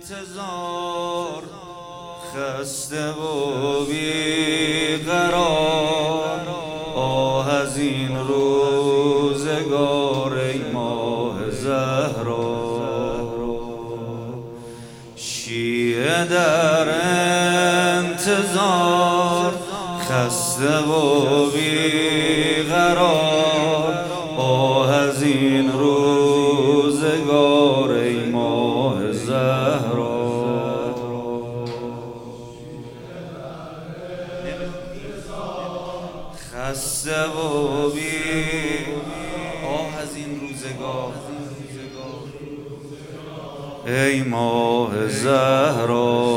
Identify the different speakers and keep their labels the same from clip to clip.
Speaker 1: انتظار خسته و بیقرار آه از این روزگار ای ماه زهرا شیعه در انتظار خسته و بیقرار آه از این روزگار ای ماه زهرا خسته و بی آه از این روزگار ای ماه زهرا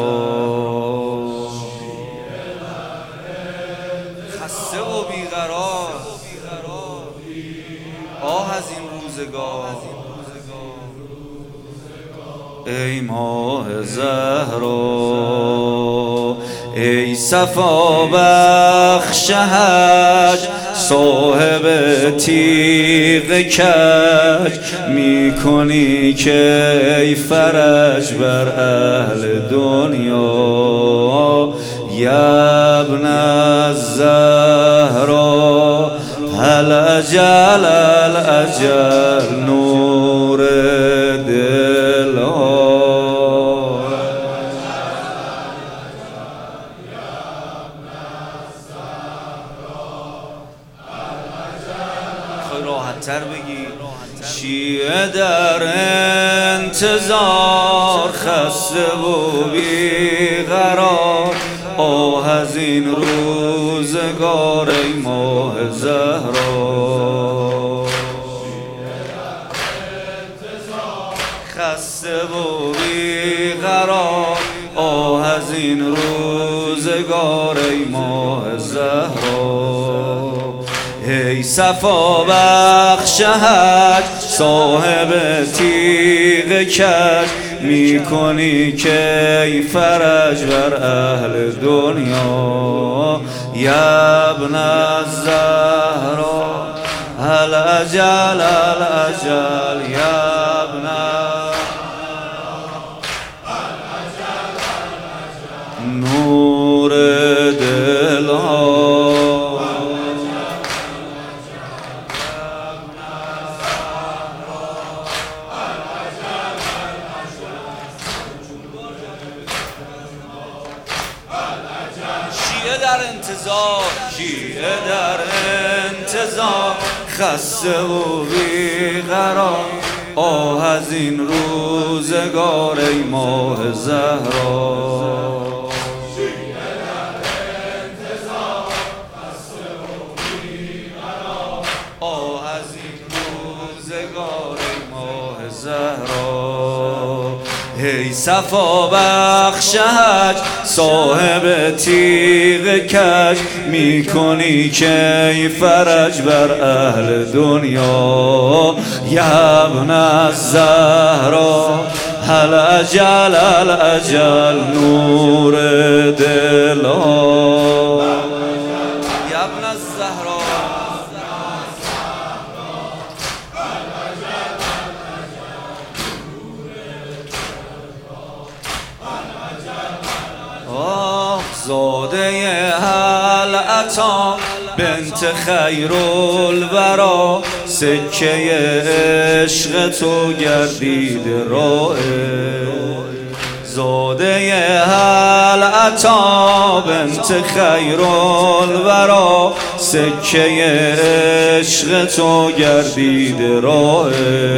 Speaker 1: خسته و بیقرار آه از این روزگار ای ماه زهرا ای صفا بخش حج صاحب تیغ کج میکنی که ای فرج بر اهل دنیا یا ابن الزهرا هل اجل الاجل نور دل راحت تر بگی شیعه در انتظار خسته و بیقرار آه از این روزگار ای ماه زهرا خسته و بیقرار آه از این روزگار ای ماه زهرا ای صفا بخش حج صاحب تیغ کج میکنی که ای فرج بر اهل دنیا یا ابن الزهرا هل اجل الاجل یا ابن نور دل در انتظار شیعه در انتظار خسته و بیقرار آه از این روزگار ای ماه زهرا شیعه در انتظار خسته و بیقرار آه از این روزگار ای ماه زهرا ای صفا بخش حج صاحب تیغ کج میکنی که ای فرج بر اهل دنیا یا ابن الزهرا هل اجل الاجل نور دل یا ابن الزهرا زاده هل عطا بنت خیرالورا سکه عشق تو گردید راه زاده هل عطا بنت خیرالورا سکه عشق تو گردید راه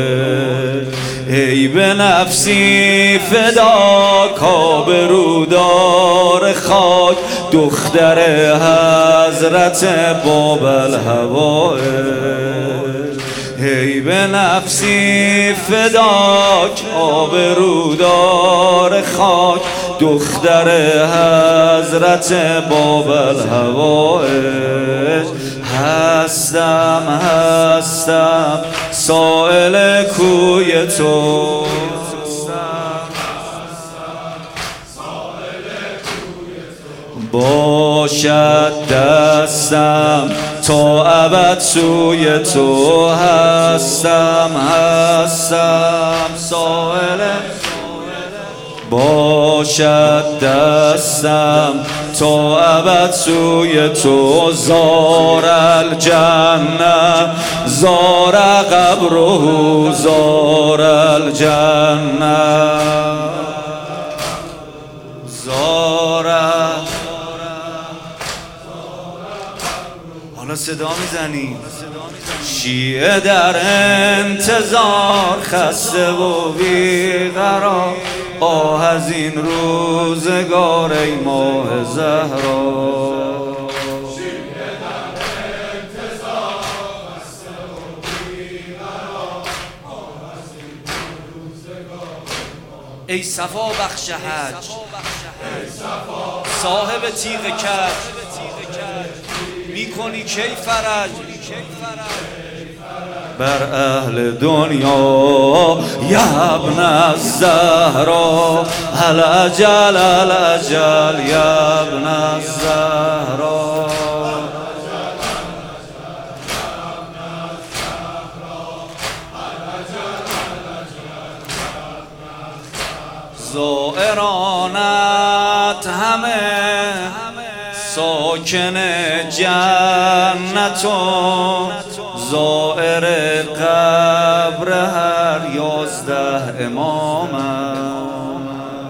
Speaker 1: ای به نفسی فدا کابرودار خاک دختر حضرت باب الهوای ای به نفسی فدا کابرودار خاک دختر حضرت باب الهوای هستم سائل کوی تو باشد دستم تا ابد سوی تو هستم سائل باشد دستم تا ابد سوی تو. زار الجنه زار قبره زار الجنه زار. حالا صدا میزنی. شیعه در انتظار خسته و بیقرار، آه از این روزگار ای ماه زهرا. ای صفا بخش حج، صاحب تیغ کج، میکنی کی فرج بر اهل دنیا یا ابن الزهرا. العجل العجل یا ابن الزهرا. زائرانت همه ساکن جنتون، زائر قبر هر 11 امامم.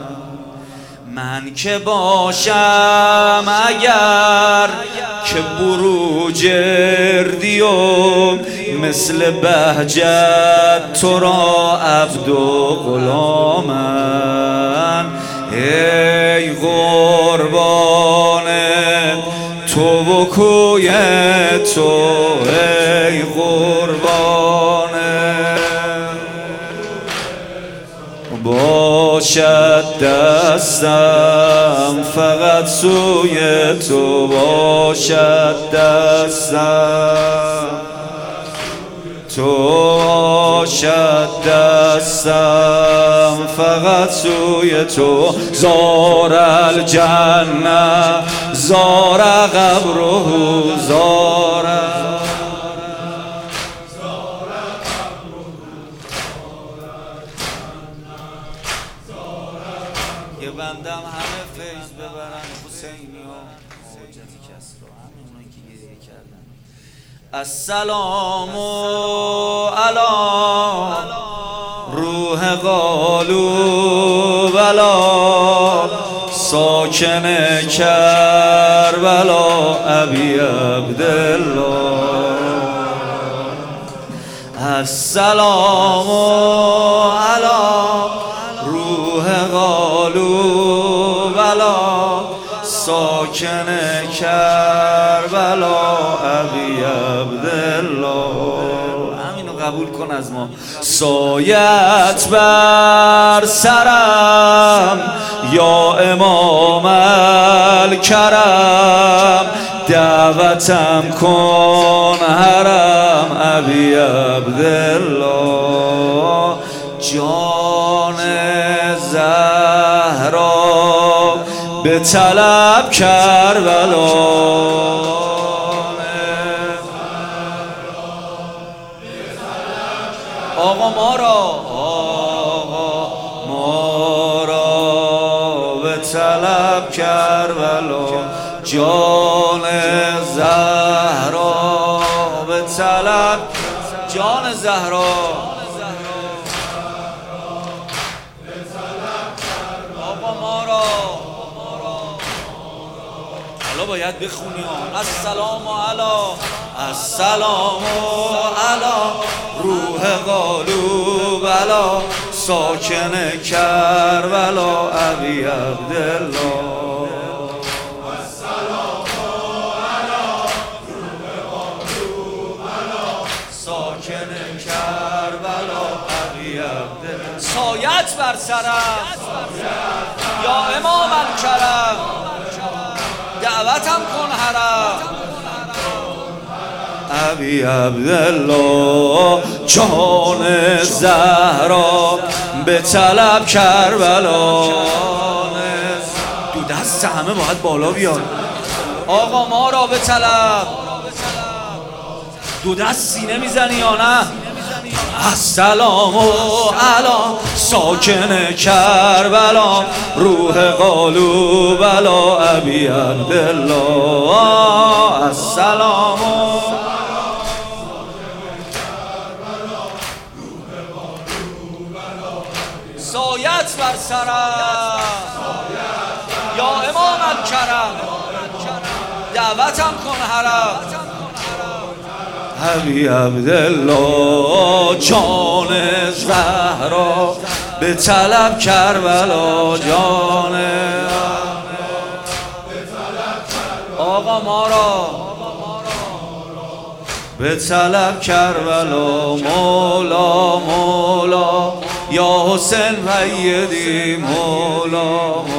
Speaker 1: من که باشم اگر که بروجردیم، مثل بهجت تو را عبد و غلامم. ای قربان تو و کوی تو، ای قربان باشد دستم فقط سوی تو. باشد دستم تو، باشد دستم فقط سوی تو. زار الجنه زار قبره زار. یه بندم همه فیض ببرن حسینی ها حاجتی کس رو، همه اونایی که گریه کردن. السلام علی روح قالوبلا، ساکن کربلا ابی عبدالله. السلام علی روح قالوبلا، ساکن کربلا ابی عبدالله. همینو قبول کن از ما. سایت بر سرم یا امام الکرم، دعوتم کن حرم ابی عبدالله. جان زهرا به طلب کربلا، آقا ما را به طلب کربلا. جان زهرا به طلب، جان زهرا آقا ما را. حالا باید بخونی السلام علی، السلام علی روح قالوبلا، ساکن کربلا ابی عبدالله. السلام علی روح قالوبلا، ساکن کربلا ابی عبدالله. سایت بر سرم یا امام الکرم، دعوتم کن حرم ابی عبدالله. جان زهرا به طلب کربلا. دو دست همه باید بالا بیاد. آقا ما را به طلب. دو دست سینه میزنی یا نه؟ السلام علی ساکن کربلا روح قالو بلا ابی عبدالله السلام سایت بر سرم یا امام الکرم دعوتم کن حرم ابی عبدالله جان زهرا به طلب کربلا جان آقا ما را به طلب کربلا مولا مولا یا حسین ویدی مولا